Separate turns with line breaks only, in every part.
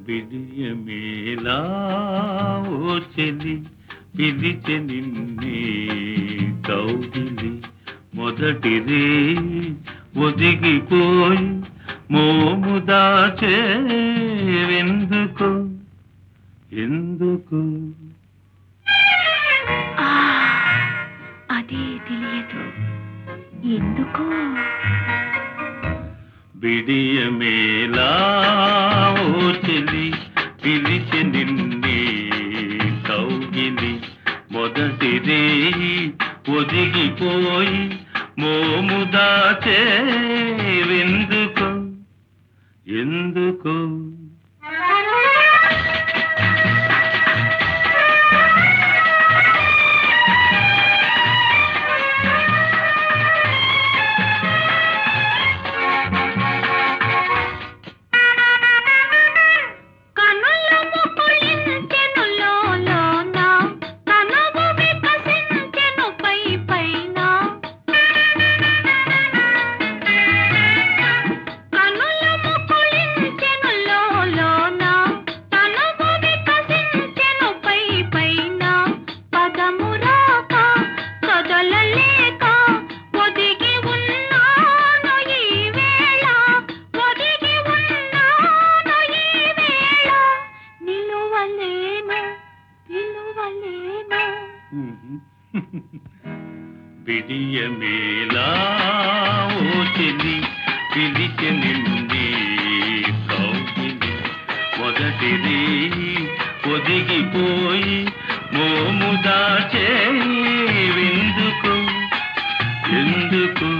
బిడియమేలా ఓ చెలి పిలిచె నిన్నే కౌగిలి మొదటిదే ఒదిగిపోయి మోము దాచేవెందుకు ఎందుకు
అదే తెలియదు ఎందుకో
బిడియమేలా ఓ చెలి పిలిచె నిన్నే కౌగిలి మొదటిదే ఒదిగిపోయి మోము దాచేవెందుకు ఎందుకు బిడియమేలా ఓ చెలి పిలిచె నిన్నే కౌగిలి మొదటిది ఒదిగిపోయి మోము దాచేవెందుకు ఎందుకు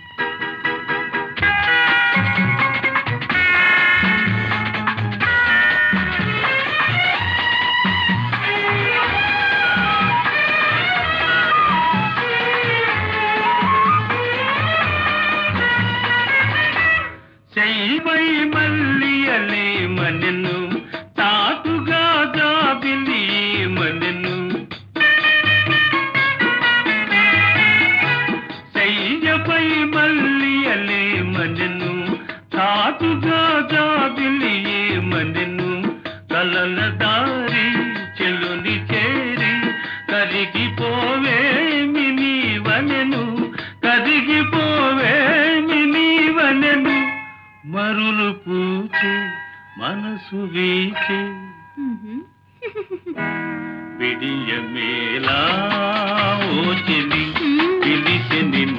చెయ్యై మల్లియలే మనెను తాటుగా జాబిలి మనెను చెయ్యపై మల్లియలే మనెను తాటుగా జాబిలి మనెను కలల దారి చెలుని చేరి కరిగిపోవేమి నీవనెను కరిగిపోవేమి నీవనెను మరులు పూచే మనసు వీచే బిడియమేలా ఓ చెలి పిలిచె నిన్నే